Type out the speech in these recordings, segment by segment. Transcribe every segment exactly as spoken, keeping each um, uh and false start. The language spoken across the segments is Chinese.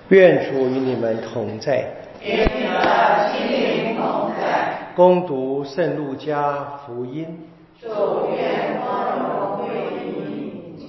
愿主与你们同在， 与你的心灵同在。 恭读圣路加福音。 主愿光荣归你。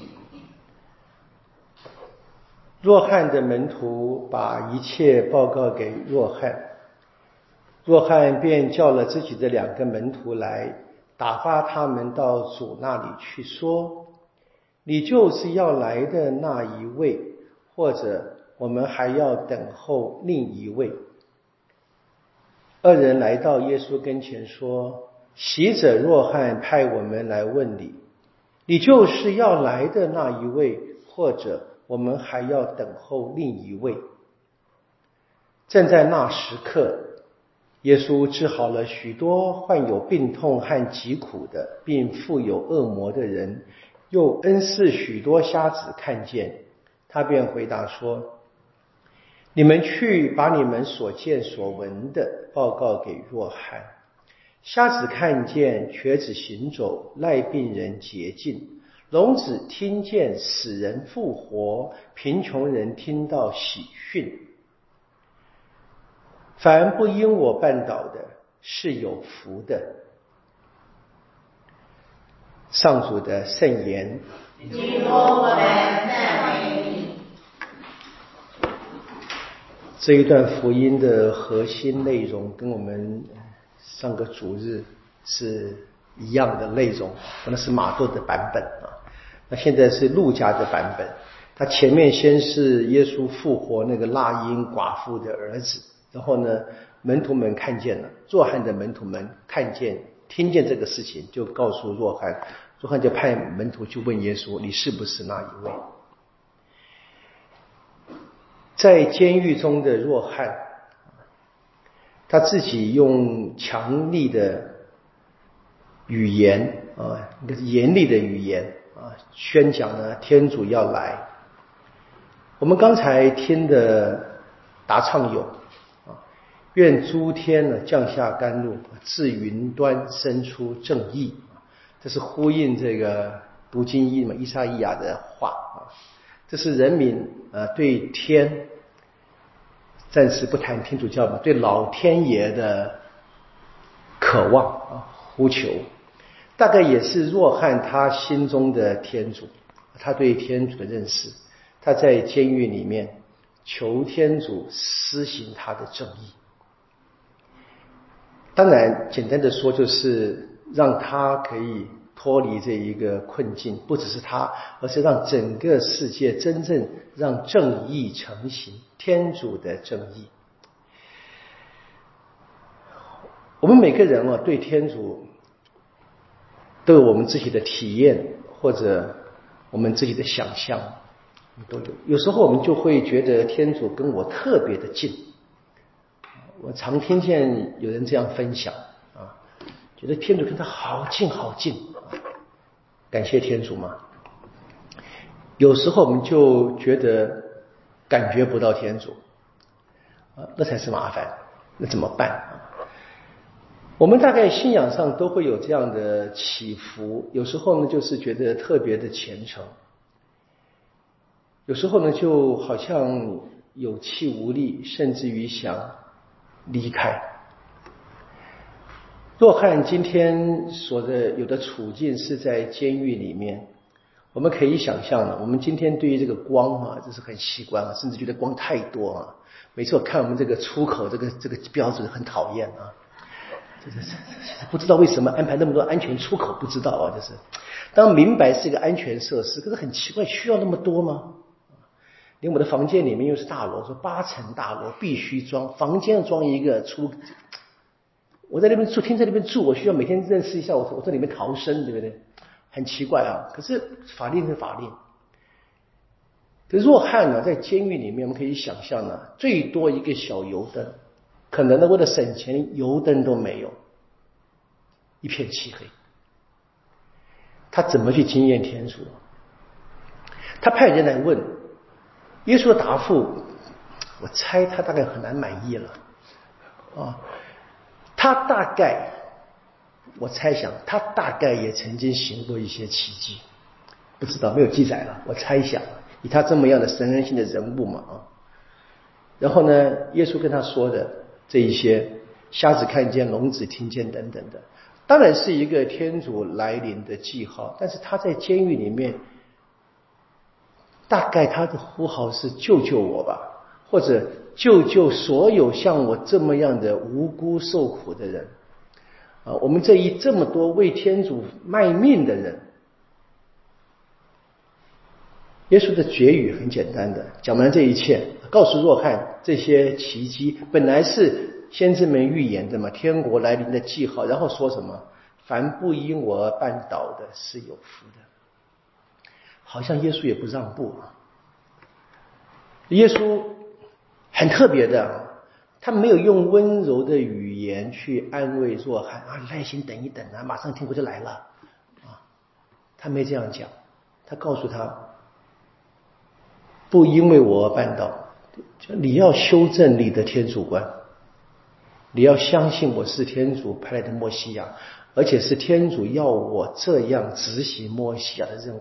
若翰的门徒把一切报告给若翰，若翰便叫了自己的两个门徒来，打发他们到主那里去，说：你就是要来的那一位，或者我们还要等候另一位。二人来到耶稣跟前说：洗者若翰派我们来问你，你就是要来的那一位，或者我们还要等候另一位。正在那时刻，耶稣治好了许多患有病痛和疾苦的，并附有恶魔的人，又恩赐许多瞎子看见。他便回答说：你们去把你们所见所闻的报告给若翰。瞎子看见，瘸子行走，癩病人洁净，聋子听见，死人复活，贫穷人听到喜讯。凡不因我绊倒的，是有福的。上主的圣言。 基督，我们赞美你。 这一段福音的核心内容跟我们上个主日是一样的内容，那是马窦的版本啊，那现在是路加的版本。他前面先是耶稣复活那个拉因寡妇的儿子，然后呢，门徒们看见了，若翰的门徒们看见听见这个事情，就告诉若翰，若翰就派门徒去问耶稣：你是不是那一位？在监狱中的若翰，他自己用强力的语言啊，一个严厉的语言啊，宣讲呢天主要来。我们刚才听的答唱咏啊，愿诸天呢降下甘露，自云端生出正义，这是呼应这个读经义嘛，依撒意亚的话啊。这是人民呃对天，暂时不谈天主教嘛，对老天爷的渴望啊呼求，大概也是若翰他心中的天主，他对天主的认识，他在监狱里面求天主施行他的正义。当然简单的说，就是让他可以脱离这一个困境，不只是他，而是让整个世界真正让正义成型，天主的正义。我们每个人啊，对天主都有我们自己的体验，或者我们自己的想象都有。有时候我们就会觉得天主跟我特别的近，我常听见有人这样分享啊，觉得天主跟他好近好近，感谢天主嘛。有时候我们就觉得感觉不到天主啊，那才是麻烦，那怎么办啊？我们大概信仰上都会有这样的起伏，有时候呢就是觉得特别的虔诚，有时候呢就好像有气无力，甚至于想离开。若翰今天所的有的处境是在监狱里面，我们可以想象的，我们今天对于这个光啊，这是很习惯了，甚至觉得光太多啊。每次我看我们这个出口这个这个标志很讨厌啊，这这这不知道为什么安排那么多安全出口，不知道啊，就是当明白是一个安全设施，可是很奇怪，需要那么多吗？连我的房间里面又是大楼，说八层大楼必须装，房间装一个出，我在那边住，天在那边住，我需要每天认识一下我，我在里面逃生，对不对？很奇怪啊。可是法令是法令。可是若翰呢，在监狱里面，我们可以想象呢，最多一个小油灯，可能呢为了省钱，油灯都没有，一片漆黑。他怎么去经验天主？他派人来问。耶稣的答复，我猜他大概很难满意了啊。他大概，我猜想他大概也曾经行过一些奇迹，不知道，没有记载了，我猜想以他这么样的神人性的人物嘛啊， 然后呢，耶稣跟他说的这一些，瞎子看见，聋子听见等等的，当然是一个天主来临的记号，但是他在监狱里面，大概他的呼号是救救我吧，或者救救所有像我这么样的无辜受苦的人啊！我们这一这么多为天主卖命的人，耶稣的绝语很简单的讲完这一切，告诉若翰这些奇迹本来是先知们预言的嘛，天国来临的记号，然后说什么？凡不因我而绊倒的是有福的。好像耶稣也不让步啊。耶稣很特别的，他没有用温柔的语言去安慰若翰啊，耐心等一等啊，马上天国就来了啊，他没这样讲，他告诉他，不因为我而绊倒，你要修正你的天主观，你要相信我是天主派来的默西亚，而且是天主要我这样执行默西亚的任务。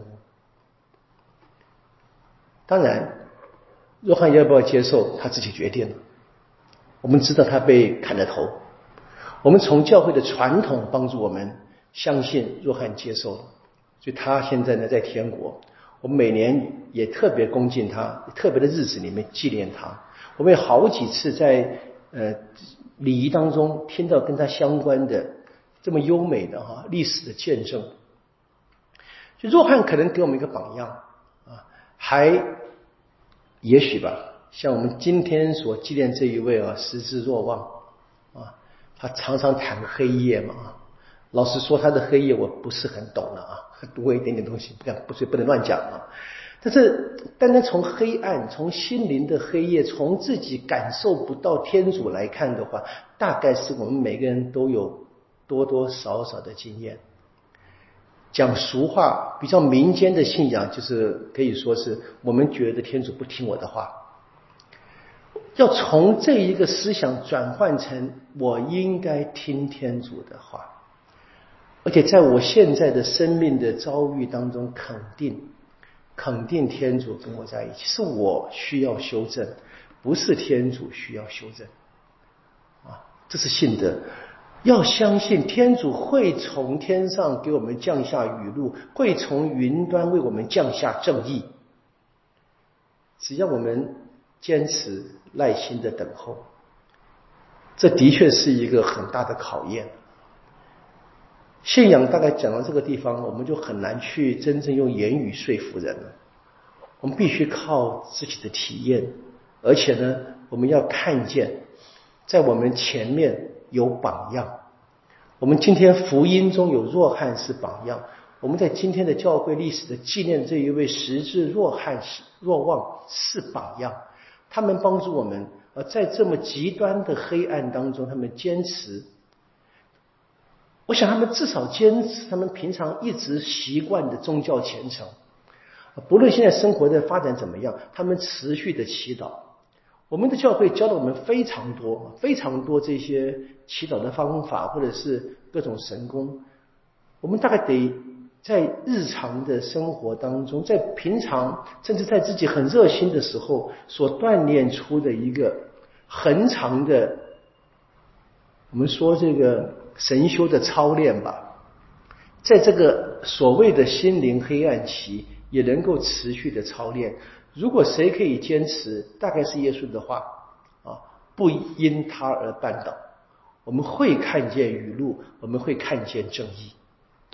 当然若翰要不要接受他自己决定了，我们知道他被砍了头，我们从教会的传统帮助我们相信若翰接受了，所以他现在呢在天国，我们每年也特别恭敬他，特别的日子里面纪念他。我们有好几次在呃礼仪当中听到跟他相关的这么优美的哈历史的见证。就若翰可能给我们一个榜样啊，还也许吧，像我们今天所纪念这一位啊，实至若望啊，他常常谈黑夜嘛啊。老实说，他的黑夜我不是很懂了啊，读过一点点东西，不敢不是不能乱讲啊。但是单单从黑暗，从心灵的黑夜，从自己感受不到天主来看的话，大概是我们每个人都有多多少少的经验。讲俗话，比较民间的信仰，就是可以说是我们觉得天主不听我的话，要从这一个思想转换成我应该听天主的话，而且在我现在的生命的遭遇当中肯定肯定天主跟我在一起，是我需要修正，不是天主需要修正啊，这是信德。要相信天主会从天上给我们降下雨露，会从云端为我们降下正义，只要我们坚持耐心的等候，这的确是一个很大的考验。信仰大概讲到这个地方，我们就很难去真正用言语说服人了。我们必须靠自己的体验，而且呢，我们要看见在我们前面有榜样。我们今天福音中有若翰是榜样，我们在今天的教会历史的纪念这一位实至若翰若望是榜样。他们帮助我们呃，在这么极端的黑暗当中，他们坚持，我想他们至少坚持他们平常一直习惯的宗教虔诚，不论现在生活的发展怎么样，他们持续的祈祷。我们的教会教了我们非常多非常多这些祈祷的方法，或者是各种神功，我们大概得在日常的生活当中，在平常甚至在自己很热心的时候所锻炼出的一个很长的，我们说这个神修的操练吧，在这个所谓的心灵黑暗期也能够持续的操练。如果谁可以坚持，大概是耶稣的话啊，不因他而绊倒，我们会看见雨露，我们会看见正义。